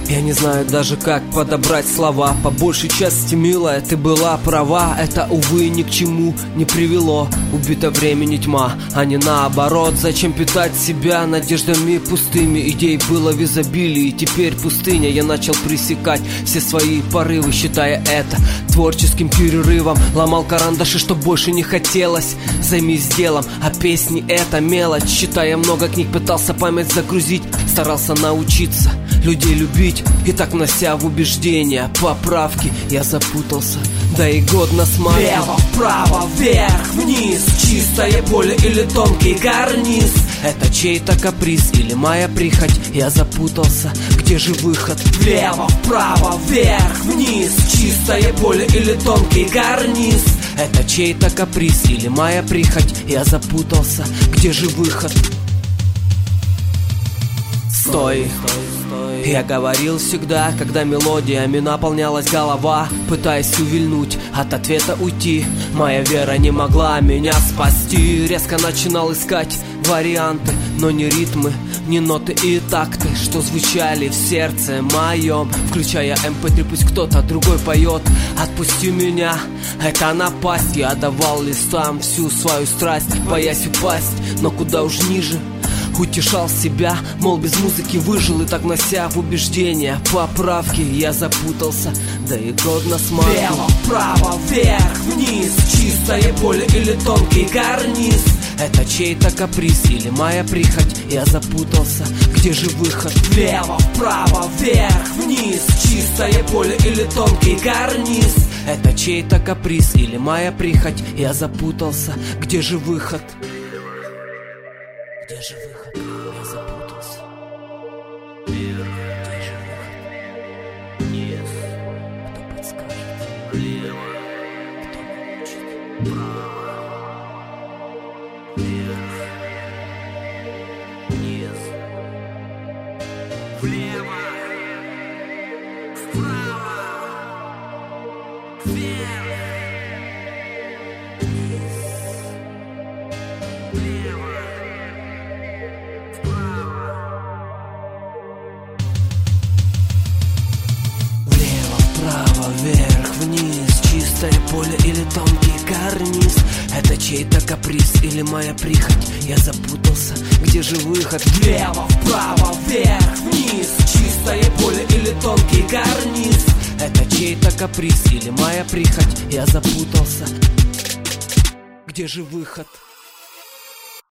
Я не знаю даже, как подобрать слова. По большей части, милая, ты была права. Это, увы, ни к чему не привело. Убита времени тьма, а не наоборот. Зачем питать себя надеждами пустыми? Идей было в изобилии, теперь пустыня. Я начал пресекать все свои порывы, считая это творческим перерывом. Ломал карандаши, что больше не хотелось. Займись делом, а песни это мелочь. Читая много книг, пытался память загрузить. Старался научиться людей любить, и так внося в убеждения поправки, я запутался, да и годно смотрю. Влево, вправо, вверх, вниз, чистое поле или тонкий карниз. Это чей-то каприз или моя прихоть, я запутался, где же выход? Влево, вправо, вверх, вниз, чистое поле или тонкий карниз. Это чей-то каприз или моя прихоть, я запутался, где же выход? Стой, я говорил всегда, когда мелодиями наполнялась голова, пытаясь увильнуть, от ответа уйти. Моя вера не могла меня спасти. Резко начинал искать варианты, но не ритмы, не ноты и такты, что звучали в сердце моем. Включая MP3, пусть кто-то другой поет. Отпусти меня, это напасть. Я давал листам всю свою страсть, боясь упасть, но куда уж ниже. Утешал себя, мол, без музыки выжил, и так нося в убеждения поправки, я запутался, да и годно смотрю. Влево, вправо, вверх, вниз, чистое поле или тонкий карниз. Это чей-то каприз или моя прихоть, я запутался, где же выход? Влево, вправо, вверх, вниз, чистое поле или тонкий карниз. Это чей-то каприз или моя прихоть, я запутался, где же выход? Где же выход? Я запутался. Вверх. Где же выход? Вниз. Кто подскажет? Влево. Кто научит? Вправо. Вверх. Вниз. Влево. Вправо. Вверх. Влево. Вправо, вверх, вниз, чистое поле или тонкий карниз. Это чей-то каприз или моя прихоть, я запутался, где же выход? Влево, вправо, вверх, вниз, чистое поле или тонкий карниз. Это чей-то каприз или моя прихоть, я запутался, где же выход?